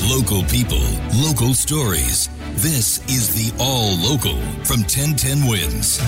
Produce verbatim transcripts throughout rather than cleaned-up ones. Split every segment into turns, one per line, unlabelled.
Local people, local stories. This is the All Local from ten ten Wins.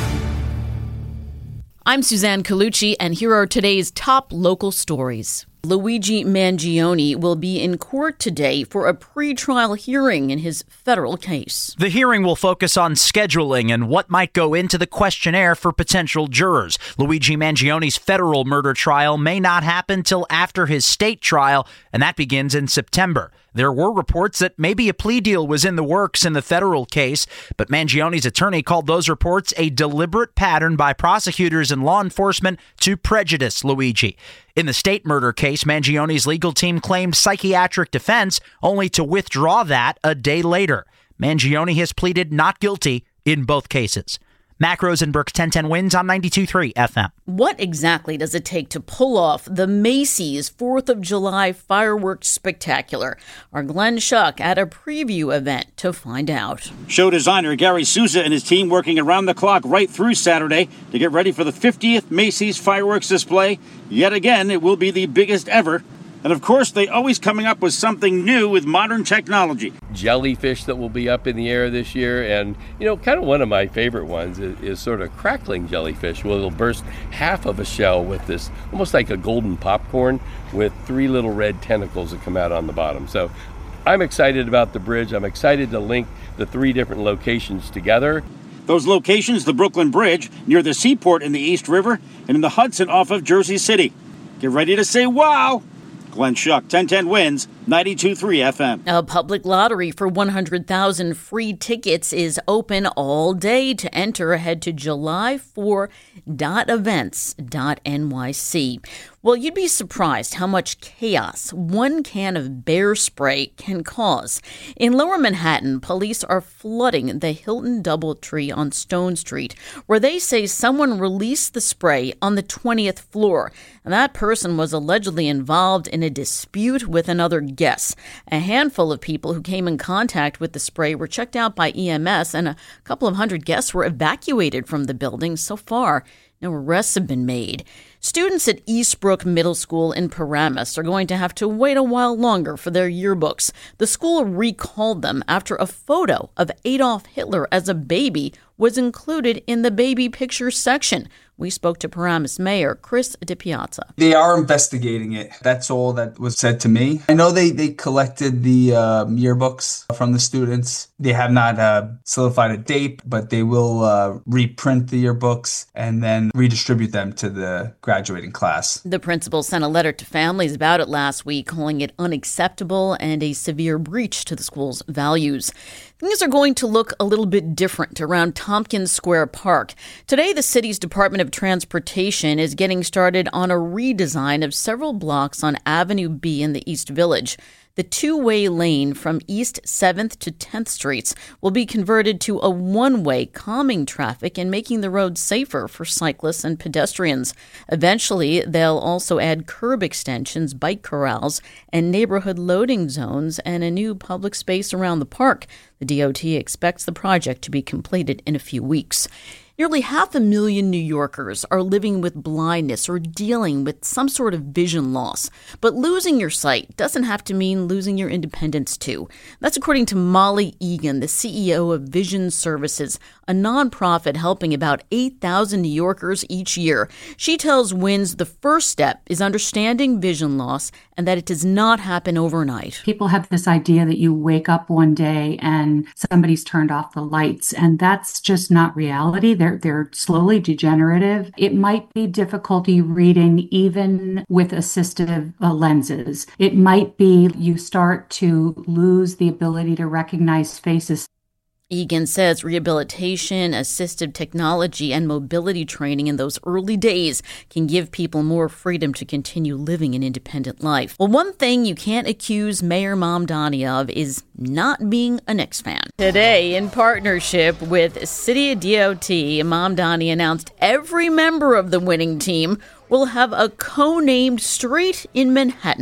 I'm Suzanne Colucci, and here are today's top local stories. Luigi Mangione will be in court today for a pretrial hearing in his federal case.
The hearing will focus on scheduling and what might go into the questionnaire for potential jurors. Luigi Mangione's federal murder trial may not happen till after his state trial, and that begins in September. There were reports that maybe a plea deal was in the works in the federal case, but Mangione's attorney called those reports a deliberate pattern by prosecutors and law enforcement to prejudice Luigi. In the state murder case, Mangione's legal team claimed psychiatric defense, only to withdraw that a day later. Mangione has pleaded not guilty in both cases. Mac Rosenberg, ten ten Wins on ninety-two point three F M.
What exactly does it take to pull off the Macy's fourth of July fireworks spectacular? Our Glenn Schuck at a preview event to find out.
Show designer Gary Souza and his team working around the clock right through Saturday to get ready for the fiftieth Macy's fireworks display. Yet again, it will be the biggest ever. And of course, they always coming up with something new with modern technology.
Jellyfish that will be up in the air this year. And, you know, kind of one of my favorite ones is, is sort of crackling jellyfish, where it'll burst half of a shell with this, almost like a golden popcorn, with three little red tentacles that come out on the bottom. So I'm excited about the bridge. I'm excited to link the three different locations together.
Those locations, the Brooklyn Bridge, near the Seaport in the East River, and in the Hudson off of Jersey City. Get ready to say wow! Glenn Schuck, ten ten Wins, ninety-two point three F M.
A public lottery for one hundred thousand free tickets is open all day. To enter, head to july four dot events dot N Y C. Well, you'd be surprised how much chaos one can of bear spray can cause. In Lower Manhattan, police are flooding the Hilton Doubletree on Stone Street, where they say someone released the spray on the twentieth floor. And that person was allegedly involved in a dispute with another guest. A handful of people who came in contact with the spray were checked out by E M S, and a couple of hundred guests were evacuated from the building. So far, no arrests have been made. Students at Eastbrook Middle School in Paramus are going to have to wait a while longer for their yearbooks. The school recalled them after a photo of Adolf Hitler as a baby was included in the baby picture section. We spoke to Paramus Mayor Chris DiPiazza.
They are investigating it. That's all that was said to me. I know they, they collected the uh, yearbooks from the students. They have not uh, solidified a date, but they will uh, reprint the yearbooks and then redistribute them to the graduating class.
The principal sent a letter to families about it last week, calling it unacceptable and a severe breach to the school's values. Things are going to look a little bit different around Tompkins Square Park. Today, the city's Department of Transportation is getting started on a redesign of several blocks on Avenue B in the East Village. The two-way lane from East seventh to tenth Streets will be converted to a one-way, calming traffic and making the road safer for cyclists and pedestrians. Eventually, they'll also add curb extensions, bike corrals, and neighborhood loading zones, and a new public space around the park. The D O T expects the project to be completed in a few weeks. Nearly half a million New Yorkers are living with blindness or dealing with some sort of vision loss. But losing your sight doesn't have to mean losing your independence, too. That's according to Molly Egan, the C E O of Vision Services, a nonprofit helping about eight thousand New Yorkers each year. She tells WINS the first step is understanding vision loss and that it does not happen overnight.
People have this idea that you wake up one day and somebody's turned off the lights, and that's just not reality. They're, they're slowly degenerative. It might be difficulty reading even with assistive uh, lenses. It might be you start to lose the ability to recognize faces.
Egan says rehabilitation, assistive technology, and mobility training in those early days can give people more freedom to continue living an independent life. Well, one thing you can't accuse Mayor Mamdani of is not being a Knicks fan. Today, in partnership with City D O T, Mamdani announced every member of the winning team will have a co-named street in Manhattan.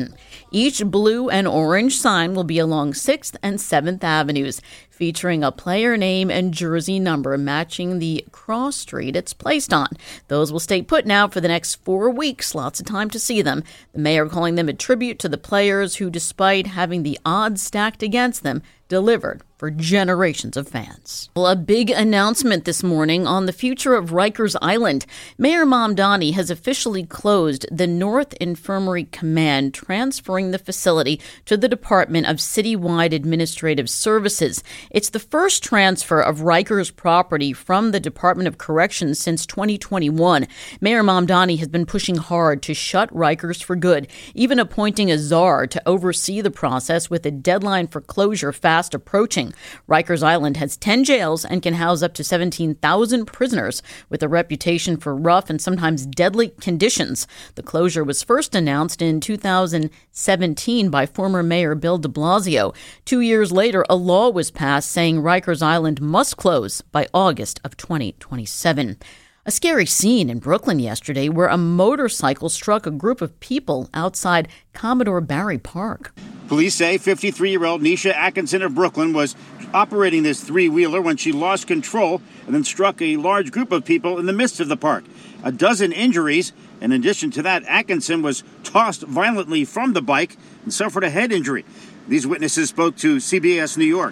Each blue and orange sign will be along sixth and seventh Avenues, featuring a player name and jersey number matching the cross street it's placed on. Those will stay put now for the next four weeks. Lots of time to see them. The mayor calling them a tribute to the players who, despite having the odds stacked against them, delivered for generations of fans. Well, a big announcement this morning on the future of Rikers Island. Mayor Mamdani has officially closed the North Infirmary Command, transferring the facility to the Department of Citywide Administrative Services. It's the first transfer of Rikers property from the Department of Corrections since twenty twenty-one. Mayor Mamdani has been pushing hard to shut Rikers for good, even appointing a czar to oversee the process with a deadline for closure fast approaching. Rikers Island has ten jails and can house up to seventeen thousand prisoners with a reputation for rough and sometimes deadly conditions. The closure was first announced in two thousand seventeen by former Mayor Bill de Blasio. Two years later, a law was passed saying Rikers Island must close by August of twenty twenty-seven. A scary scene in Brooklyn yesterday where a motorcycle struck a group of people outside Commodore Barry Park.
Police say fifty-three-year-old Nisha Atkinson of Brooklyn was operating this three-wheeler when she lost control and then struck a large group of people in the midst of the park. A dozen injuries. In addition to that, Atkinson was tossed violently from the bike and suffered a head injury. These witnesses spoke to C B S New York.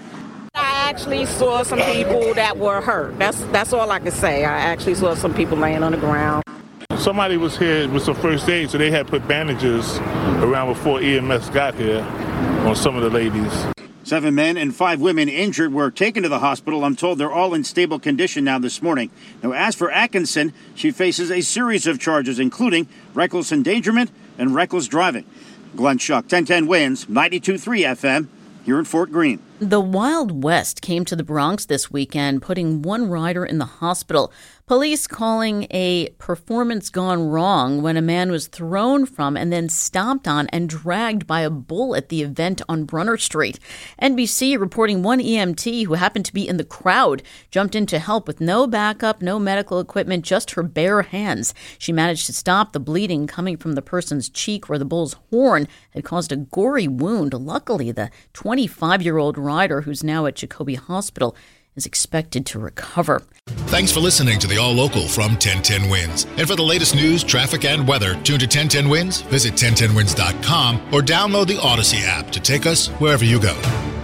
I actually saw some people that were hurt. That's that's all I can say. I actually saw some people laying on the ground.
Somebody was here with some first aid, so they had put bandages around before E M S got here on some of the ladies.
Seven men and five women injured were taken to the hospital. I'm told they're all in stable condition now this morning. Now, as for Atkinson, she faces a series of charges, including reckless endangerment and reckless driving. Glenn Schuck, ten ten Wins, ninety-two point three F M, here in Fort Greene.
The Wild West came to the Bronx this weekend, putting one rider in the hospital. Police calling a performance gone wrong when a man was thrown from and then stomped on and dragged by a bull at the event on Brunner Street. N B C reporting one E M T who happened to be in the crowd jumped in to help with no backup, no medical equipment, just her bare hands. She managed to stop the bleeding coming from the person's cheek where the bull's horn had caused a gory wound. Luckily, the twenty-five-year-old rider, who's now at Jacoby Hospital, is expected to recover.
Thanks for listening to the All Local from ten ten Wins. And for the latest news, traffic, and weather, tune to ten ten Wins, visit ten ten wins dot com, or download the Odyssey app to take us wherever you go.